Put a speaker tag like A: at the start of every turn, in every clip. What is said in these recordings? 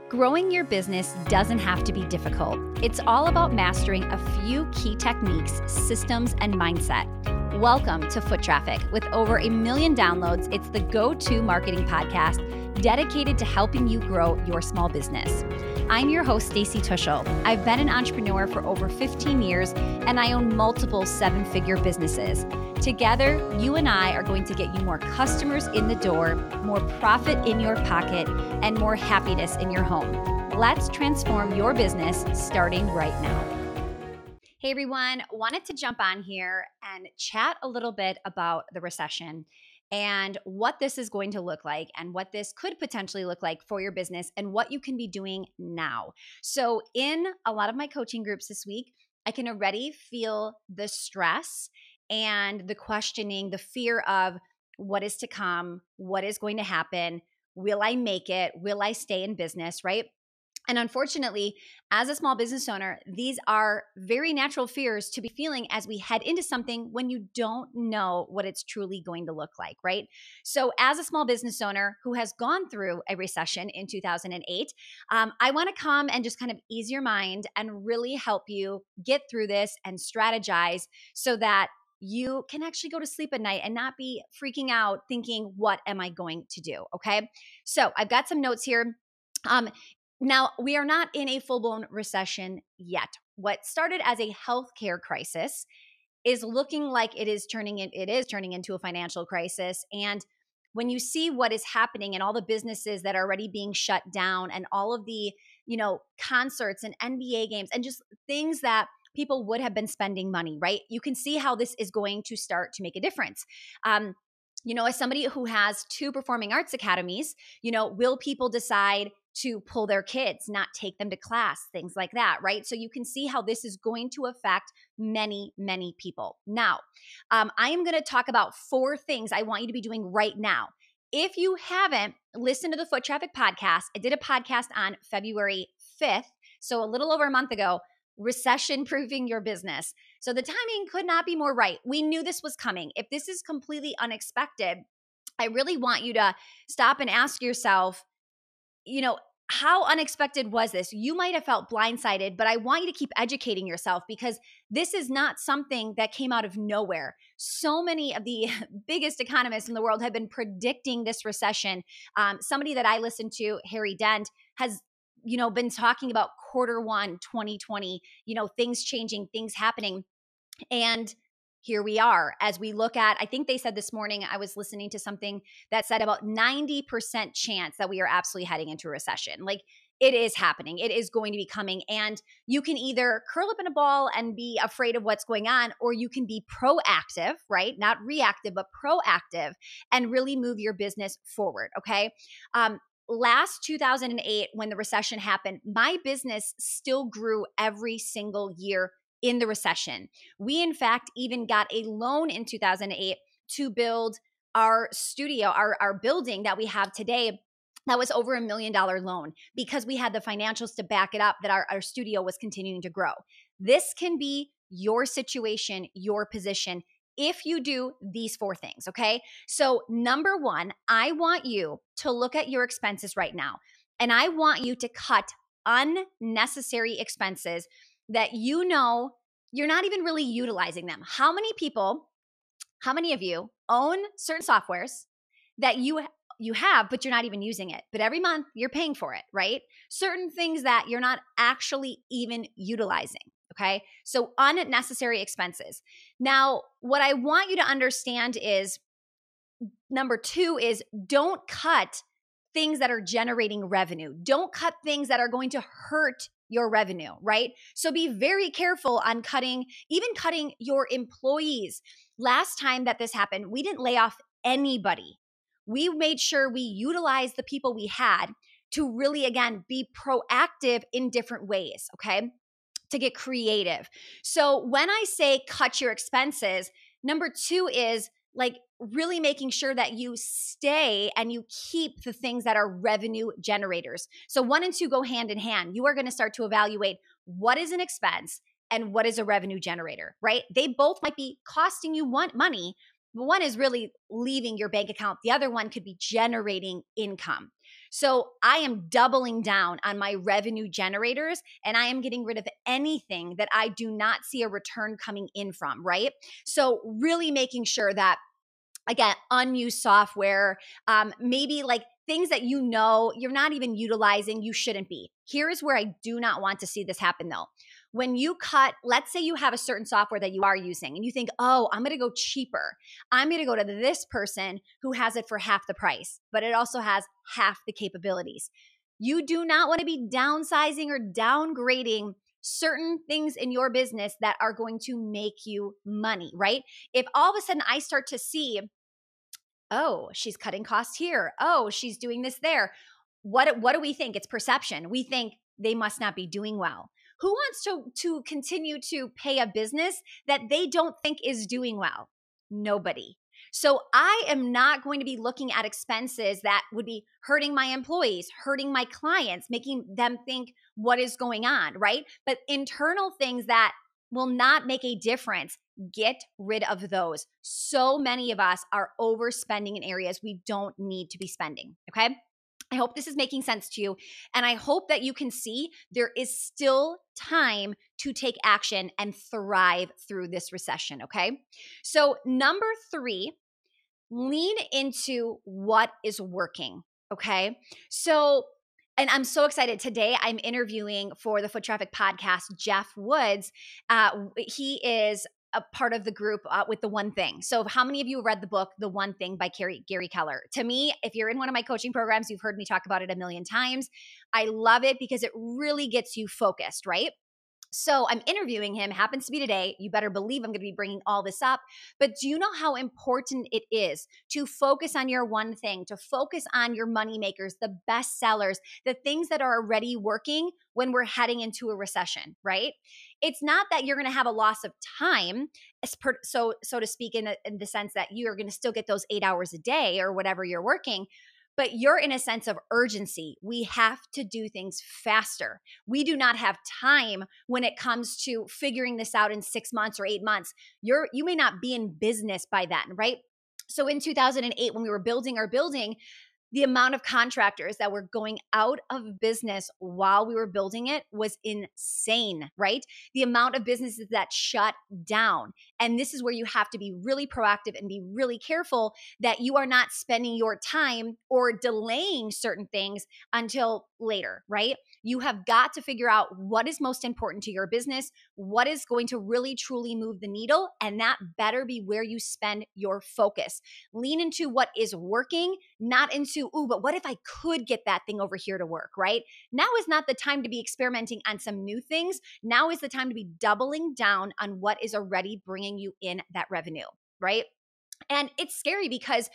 A: Growing your business doesn't have to be difficult. It's all about mastering a few key techniques, systems, and mindset. Welcome to Foot Traffic. With over 1 million downloads, it's the go-to marketing podcast dedicated to helping you grow your small business. I'm your host, Stacey Tuschl. I've been an entrepreneur for over 15 years, and I own multiple 7-figure businesses. Together, you and I are going to get you more customers in the door, more profit in your pocket, and more happiness in your home. Let's transform your business starting right now. Hey everyone, wanted to jump on here and chat a little bit about the recession and what this is going to look like and what this could potentially look like for your business and what you can be doing now. So in a lot of my coaching groups this week, I can already feel the stress and the questioning, the fear of what is to come, what is going to happen, will I make it, will I stay in business, right? And unfortunately, as a small business owner, these are very natural fears to be feeling as we head into something when you don't know what it's truly going to look like, right? So as a small business owner who has gone through a recession in 2008, I want to come and just kind of ease your mind and really help you get through this and strategize so that you can actually go to sleep at night and not be freaking out thinking, what am I going to do? Okay. So I've got some notes here. Now, we are not in a full-blown recession yet. What started as a healthcare crisis is looking like it is turning into a financial crisis. And when you see what is happening and all the businesses that are already being shut down and all of the, concerts and NBA games and just things that people would have been spending money, right? You can see how this is going to start to make a difference. As somebody who has 2 performing arts academies, will people decide to pull their kids, not take them to class, things like that, right? So you can see how this is going to affect many, many people. Now, I am going to talk about 4 things I want you to be doing right now. If you haven't listened to the Foot Traffic podcast, I did a podcast on February 5th, so a little over a month ago, recession-proofing your business. So the timing could not be more right. We knew this was coming. If this is completely unexpected, I really want you to stop and ask yourself, how unexpected was this? You might have felt blindsided, but I want you to keep educating yourself because this is not something that came out of nowhere. So many of the biggest economists in the world have been predicting this recession. Somebody that I listened to, Harry Dent, has been talking about Q1 2020, things changing, things happening. And here we are as we look at, I think they said this morning, I was listening to something that said about 90% chance that we are absolutely heading into a recession. Like it is happening. It is going to be coming. And you can either curl up in a ball and be afraid of what's going on, or you can be proactive, right? Not reactive, but proactive and really move your business forward. Okay. Last 2008, when the recession happened, my business still grew every single year in the recession. We, in fact, even got a loan in 2008 to build our studio, our building that we have today. That was over $1 million loan because we had the financials to back it up that our studio was continuing to grow. This can be your situation, your position, if you do these 4 things, okay? So number 1, I want you to look at your expenses right now, and I want you to cut unnecessary expenses that you're not even really utilizing them. How many of you own certain softwares that you have, but you're not even using it, but every month you're paying for it, right? Certain things that you're not actually even utilizing, okay? So unnecessary expenses. Now, what I want you to understand is, number 2 is don't cut things that are generating revenue. Don't cut things that are going to hurt your revenue, right? So be very careful on cutting your employees. Last time that this happened, we didn't lay off anybody. We made sure we utilized the people we had to really, again, be proactive in different ways, okay? To get creative. So when I say cut your expenses, number 2 is like really making sure that you stay and you keep the things that are revenue generators. So 1 and 2 go hand in hand. You are going to start to evaluate what is an expense and what is a revenue generator, right? They both might be costing you money, but one is really leaving your bank account. The other one could be generating income. So I am doubling down on my revenue generators, and I am getting rid of anything that I do not see a return coming in from, right? So really making sure that, again, unused software, maybe like things that you know you're not even utilizing, you shouldn't be. Here is where I do not want to see this happen though. When you cut, let's say you have a certain software that you are using and you think, oh, I'm going to go cheaper. I'm going to go to this person who has it for half the price, but it also has half the capabilities. You do not want to be downsizing or downgrading certain things in your business that are going to make you money, right? If all of a sudden I start to see, oh, she's cutting costs here. Oh, she's doing this there. What do we think? It's perception. We think they must not be doing well. Who wants to continue to pay a business that they don't think is doing well? Nobody. So I am not going to be looking at expenses that would be hurting my employees, hurting my clients, making them think what is going on, right? But internal things that will not make a difference, get rid of those. So many of us are overspending in areas we don't need to be spending, okay? I hope this is making sense to you. And I hope that you can see there is still time to take action and thrive through this recession, okay? So number 3, lean into what is working, okay? So, and I'm so excited. Today, I'm interviewing for the Foot Traffic Podcast, Jeff Woods. He is a part of the group with The One Thing. So how many of you have read the book, The One Thing by Gary Keller? To me, if you're in one of my coaching programs, you've heard me talk about it a million times. I love it because it really gets you focused, right? So I'm interviewing him, happens to be today. You better believe I'm going to be bringing all this up. But do you know how important it is to focus on your one thing, to focus on your money makers, the best sellers, the things that are already working when we're heading into a recession, right? It's not that you're going to have a loss of time, so to speak, in the sense that you are going to still get those 8 hours a day or whatever you're working, but you're in a sense of urgency. We have to do things faster. We do not have time when it comes to figuring this out in 6 months or 8 months. You may not be in business by then, right? So in 2008, when we were building our building, the amount of contractors that were going out of business while we were building it was insane, right? The amount of businesses that shut down. And this is where you have to be really proactive and be really careful that you are not spending your time or delaying certain things until later, right? You have got to figure out what is most important to your business, what is going to really truly move the needle, and that better be where you spend your focus. Lean into what is working, not into, ooh, but what if I could get that thing over here to work, right? Now is not the time to be experimenting on some new things. Now is the time to be doubling down on what is already bringing you in that revenue, right? And it's scary because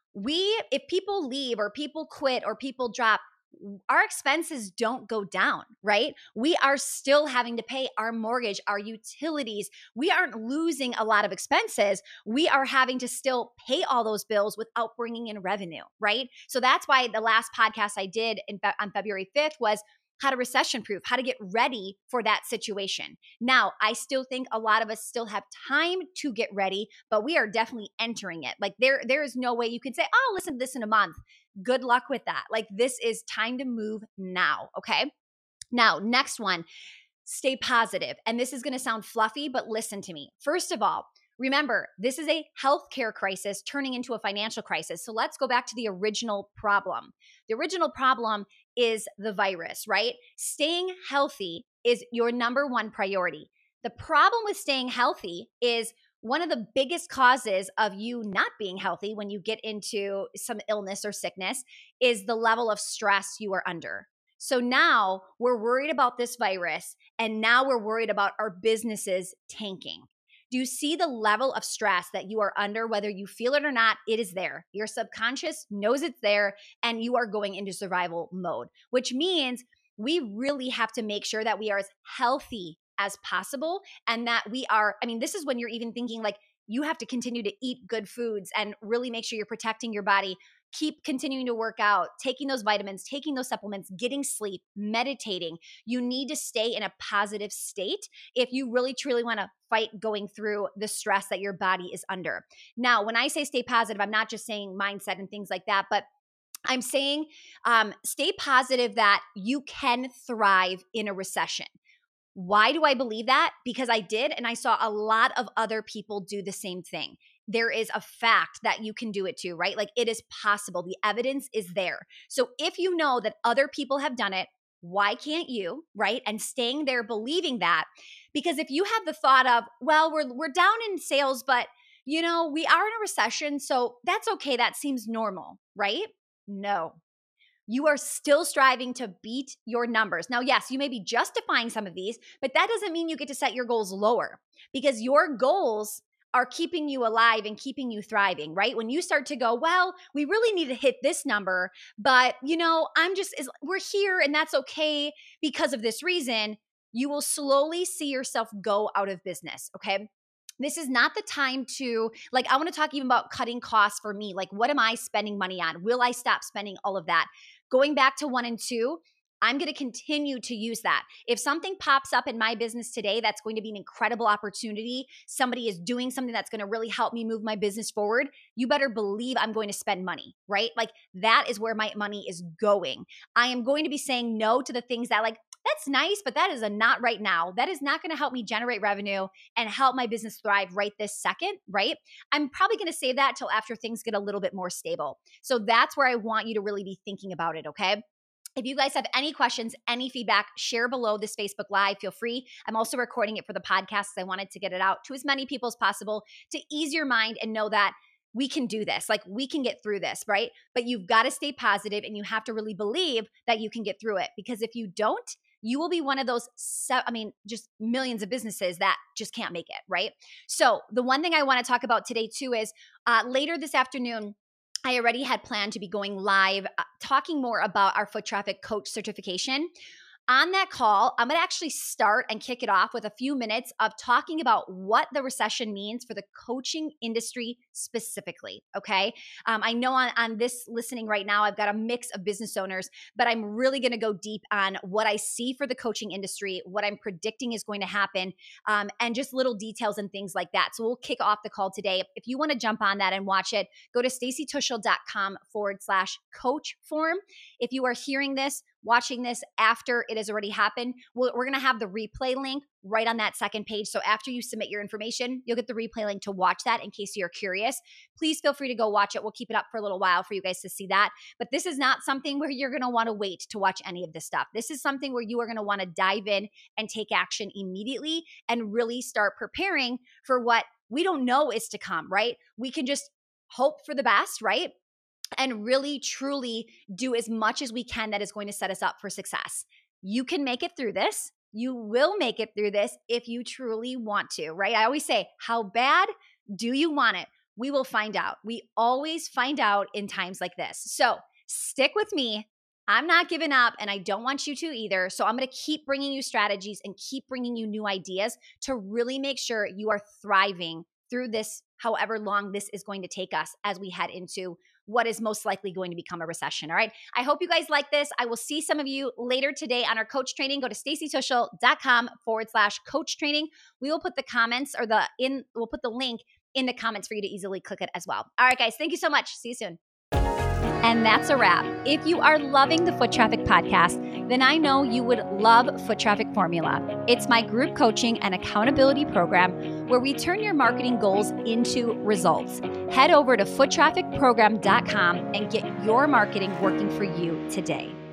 A: if people leave or people quit or people drop, our expenses don't go down, right? We are still having to pay our mortgage, our utilities. We aren't losing a lot of expenses. We are having to still pay all those bills without bringing in revenue, right? So that's why the last podcast I did on February 5th was how to recession proof, how to get ready for that situation. Now, I still think a lot of us still have time to get ready, but we are definitely entering it. Like there is no way you can say, oh, listen to this in a month. Good luck with that. Like this is time to move now. Okay. Now, next one, stay positive. And this is going to sound fluffy, but listen to me. First of all, remember, this is a healthcare crisis turning into a financial crisis. So let's go back to the original problem. The original problem is the virus, right? Staying healthy is your number one priority. The problem with staying healthy is one of the biggest causes of you not being healthy when you get into some illness or sickness is the level of stress you are under. So now we're worried about this virus, and now we're worried about our businesses tanking. Do you see the level of stress that you are under, whether you feel it or not? It is there. Your subconscious knows it's there, and you are going into survival mode, which means we really have to make sure that we are as healthy as possible, and that we are, this is when you're even thinking like you have to continue to eat good foods and really make sure you're protecting your body. Keep continuing to work out, taking those vitamins, taking those supplements, getting sleep, meditating. You need to stay in a positive state if you really truly want to fight going through the stress that your body is under. Now, when I say stay positive, I'm not just saying mindset and things like that, but I'm saying stay positive that you can thrive in a recession. Why do I believe that? Because I did, and I saw a lot of other people do the same thing. There is a fact that you can do it too, right? Like it is possible. The evidence is there. So if you know that other people have done it, why can't you, right? And staying there believing that. Because if you have the thought of, well, we're down in sales, but we are in a recession, so that's okay. That seems normal, right? No. You are still striving to beat your numbers. Now, yes, you may be justifying some of these, but that doesn't mean you get to set your goals lower because your goals are keeping you alive and keeping you thriving, right? When you start to go, well, we really need to hit this number, but we're here and that's okay because of this reason, you will slowly see yourself go out of business, okay? This is not the time to, I want to talk even about cutting costs for me. Like, what am I spending money on? Will I stop spending all of that? Going back to 1 and 2, I'm going to continue to use that. If something pops up in my business today that's going to be an incredible opportunity, somebody is doing something that's going to really help me move my business forward, you better believe I'm going to spend money, right? Like that is where my money is going. I am going to be saying no to the things that that's nice, but that is a not right now. That is not going to help me generate revenue and help my business thrive right this second, right? I'm probably going to save that till after things get a little bit more stable. So that's where I want you to really be thinking about it, okay? If you guys have any questions, any feedback, share below this Facebook Live. Feel free. I'm also recording it for the podcast because I wanted to get it out to as many people as possible to ease your mind and know that we can do this. Like we can get through this, right? But you've got to stay positive and you have to really believe that you can get through it because if you don't, you will be one of those, just millions of businesses that just can't make it, right? So the one thing I want to talk about today too is later this afternoon, I already had planned to be going live, talking more about our foot traffic coach certification. On that call, I'm going to actually start and kick it off with a few minutes of talking about what the recession means for the coaching industry specifically, okay? I know on this listening right now, I've got a mix of business owners, but I'm really going to go deep on what I see for the coaching industry, what I'm predicting is going to happen, and just little details and things like that. So we'll kick off the call today. If you want to jump on that and watch it, go to stacytuschl.com/coach form. If you are hearing this, watching this after it has already happened, we're going to have the replay link right on that second page. So after you submit your information, you'll get the replay link to watch that in case you're curious. Please feel free to go watch it. We'll keep it up for a little while for you guys to see that. But this is not something where you're going to want to wait to watch any of this stuff. This is something where you are going to want to dive in and take action immediately and really start preparing for what we don't know is to come, right? We can just hope for the best, right? And really, truly do as much as we can that is going to set us up for success. You can make it through this. You will make it through this if you truly want to, right? I always say, how bad do you want it? We will find out. We always find out in times like this. So stick with me. I'm not giving up and I don't want you to either. So I'm going to keep bringing you strategies and keep bringing you new ideas to really make sure you are thriving through this, however long this is going to take us as we head into what is most likely going to become a recession. All right. I hope you guys like this. I will see some of you later today on our coach training. Go to stacytuschl.com/coach training. We will put the comments we'll put the link in the comments for you to easily click it as well. All right, guys. Thank you so much. See you soon. And that's a wrap. If you are loving the Foot Traffic Podcast, then I know you would love Foot Traffic Formula. It's my group coaching and accountability program where we turn your marketing goals into results. Head over to foottrafficprogram.com and get your marketing working for you today.